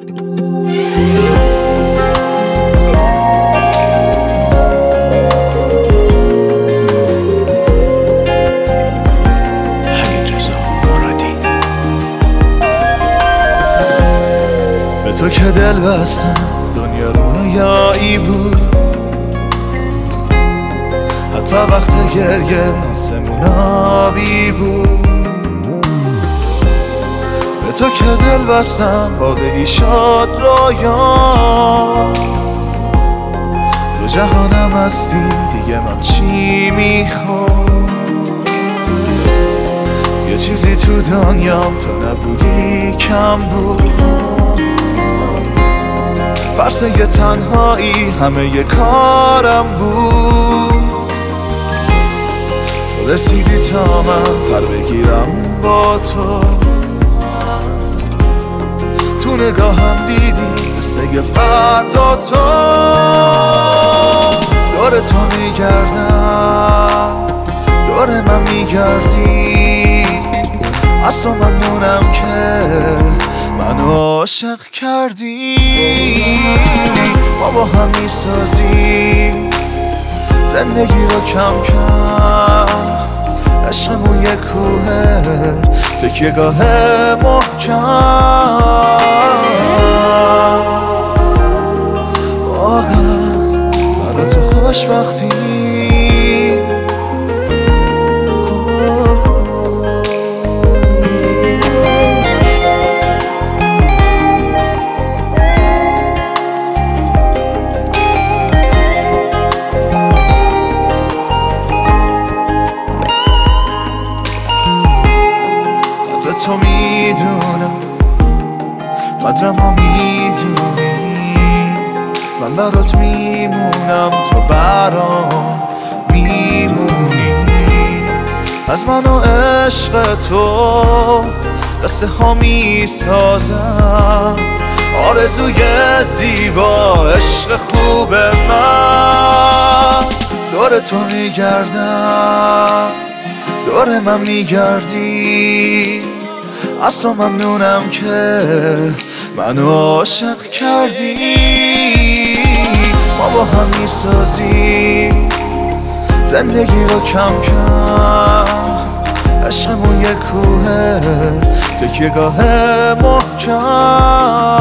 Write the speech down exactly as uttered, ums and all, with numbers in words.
به تو که دل بستم دنیا رویایی بود، حتی وقت گریه آسمون آبی بود. به تو که دل بستم واقعی شد رویا، تو جهانم هستی دیگه من چی میخوام؟ یه چیزی تو دنیام تو نبودی کم بود، فرسه یه تنهایی همه یه کارم بود. تو رسیدی تا من پر بگیرم با تو، تو نگاهم دیدی مثل یه فردا تو. دور تو میگردم، دور من میگردی، از تو ممنونم که منو عاشق کردی. ما با هم میسازیم زندگی رو کم کم، عشقمون یه کوه تکیه گاه محکم. واقعا من تو خوشبختی، تو میدونم قدرم ها میدونی، من برات میمونم تو برام میمونی. از من و عشق تو قصه ها میسازم، آرزوی زیبا عشق خوب من. دور تو میگردم، دور من میگردی، از تو ممنونم که منو عاشق کردی. ما با هم میسازیم زندگی رو کم کم، عشقمون یه کوه تکیه گاه محکم.